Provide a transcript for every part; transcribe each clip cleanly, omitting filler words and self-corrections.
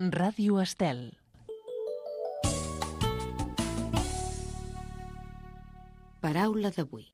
Ràdio Estel. Paraula d'avui.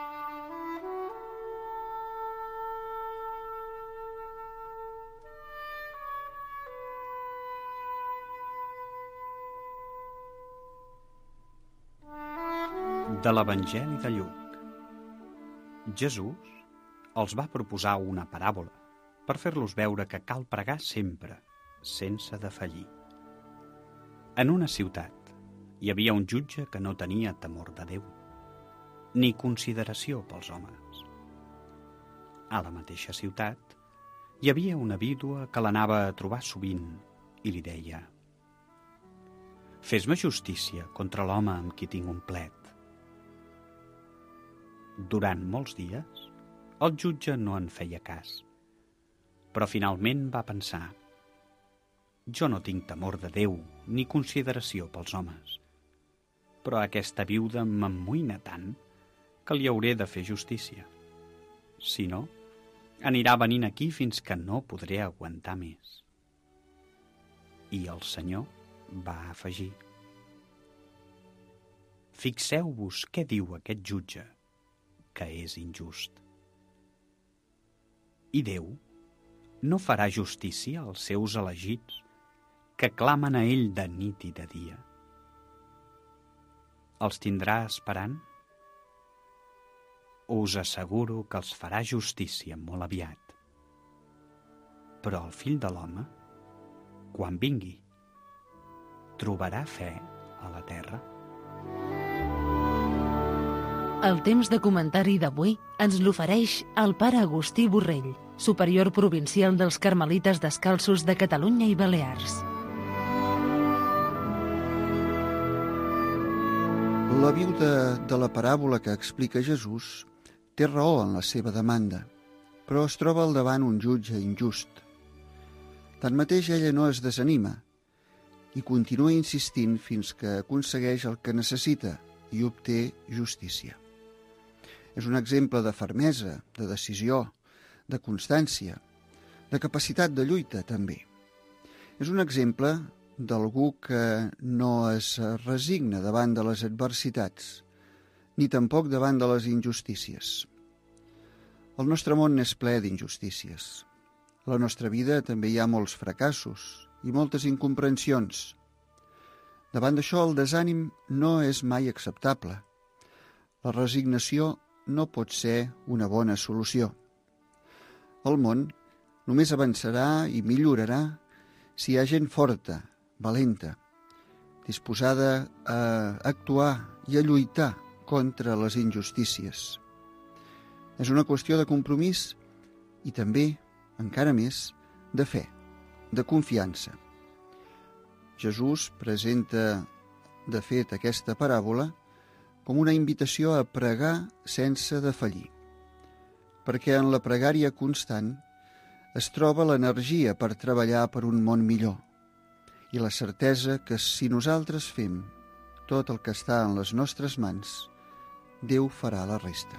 De l'Evangeli de Lluc. Jesús els va proposar una paràbola per fer-los veure que cal pregar sempre, sense defallir. En una ciutat hi havia un jutge que no tenia temor de Déu, ni consideració pels homes. A la mateixa ciutat hi havia una vídua que l'anava a trobar sovint i li deia: «Fes-me justícia contra l'home amb qui tinc un plet». Durant molts dies, el jutge no en feia cas, però finalment va pensar: «Jo no tinc temor de Déu ni consideració pels homes, però aquesta viuda m'emmoïna tant que li hauré de fer justícia. Si no, anirà venint aquí fins que no podré aguantar més». I el Senyor va afegir: «Fixeu-vos què diu aquest jutge, que és injust. I Déu no farà justícia als seus elegits, que clamen a ell de nit i de dia? Els tindrà esperant? Us asseguro que els farà justícia molt aviat. Però el Fill de l'Home, quan vingui, trobarà fe a la terra?» El temps de comentari d'avui ens l'ofereix el pare Agustí Borrell, superior provincial dels Carmelites Descalços de Catalunya i Balears. La viuda de la paràbola que explica Jesús té raó en la seva demanda, però es troba al davant un jutge injust. Tanmateix, ella no es desanima i continua insistint fins que aconsegueix el que necessita i obté justícia. És un exemple de fermesa, de decisió, de constància, de capacitat de lluita, també. És un exemple d'algú que no es resigna davant de les adversitats, ni tampoc davant de les injustícies. El nostre món és ple d'injustícies. A la nostra vida també hi ha molts fracassos i moltes incomprensions. Davant d'això, el desànim no és mai acceptable. La resignació no pot ser una bona solució. El món només avançarà i millorarà si hi ha gent forta, valenta, disposada a actuar i a lluitar contra les injustícies. És una qüestió de compromís i també, encara més, de fe, de confiança. Jesús presenta, de fet, aquesta paràbola com una invitació a pregar sense defallir, perquè en la pregària constant es troba l'energia per treballar per un món millor i la certesa que si nosaltres fem tot el que està en les nostres mans, Déu farà la resta.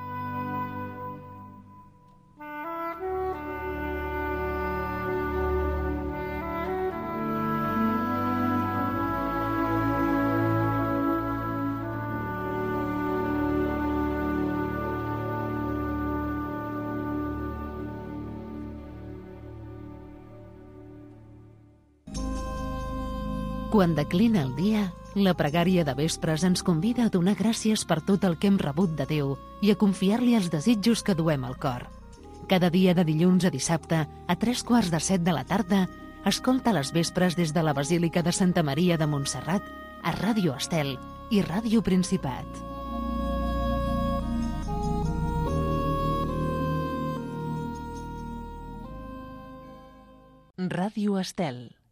Quan declina el dia, la pregària de vespres ens convida a donar gràcies per tot el que hem rebut de Déu i a confiar-li els desitjos que duem al cor. Cada dia de dilluns a dissabte, a 15:45 de la tarda, escolta les vespres des de la Basílica de Santa Maria de Montserrat a Ràdio Estel i Ràdio Principat. Ràdio Estel.